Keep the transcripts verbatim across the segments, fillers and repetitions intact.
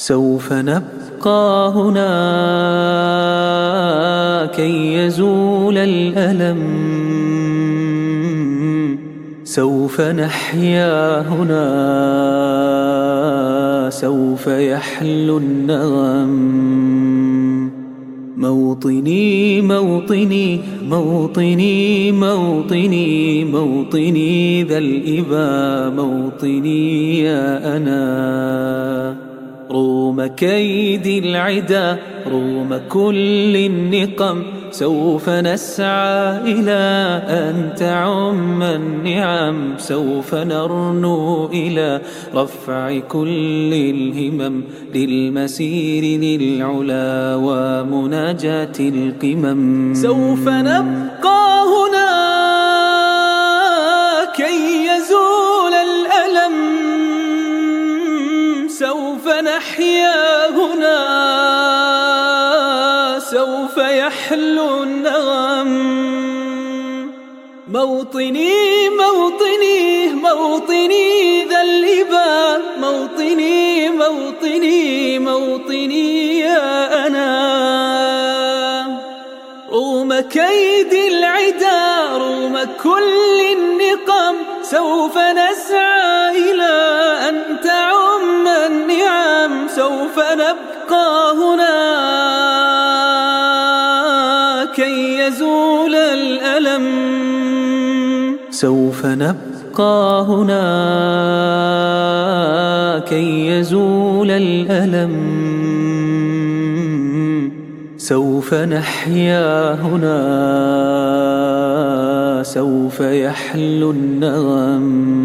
سوف نبقى هنا كي يزول الألم، سوف نحيا هنا، سوف يحلو النغم. موطني موطني موطني موطني موطني ذا الإبا، موطني يا أنا. روم كيد العدا، روم كل النقم، سوف نسعى إلى أن تعم النعم، سوف نرنو إلى رفع كل الهمم، للمسير للعلا ومناجاة القمم. سوف نبقى هنا كي يزول الألم، سوف نحيا هنا، سوف يحلو النغم. موطني موطني موطني ذا الإبا، موطني موطني موطني يا أنا. روم كيد العدا، روم كل النقم، سوف نسعى إلى أن تعم النعم، سوف نبقى هنا كي يزول الألم. سوف نبقى هنا كي يزول الألم، سوف نحيا هنا، سوف يحلو النغم.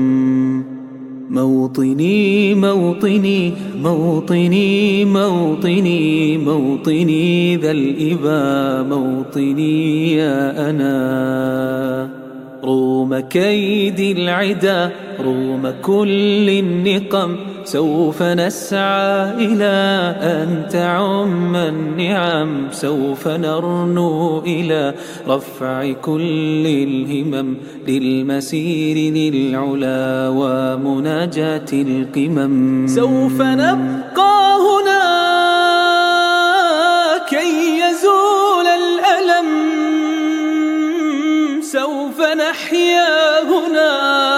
موطني موطني موطني موطني موطني ذا الإبا، موطني يا أنا. روم كيد العدا، روم كل النقم، سوف نسعى إلى أن تعم النعم، سوف نرنو إلى رفع كل الهمم، للمسير للعلا ومناجاة القمم. سوف نبقى هنا كي يزول الألم، سوف نحيا هنا،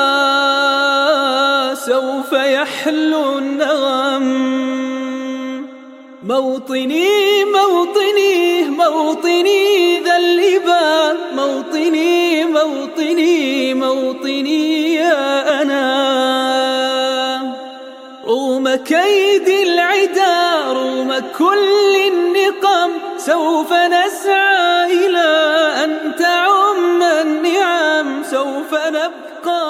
سوف يحلو النغم. موطني موطني موطني ذا الإبا، موطني موطني موطني يا أنا. روم كيد العدا، روم كل النقم، سوف نسعى إلى أن تعم النعم، سوف نبقى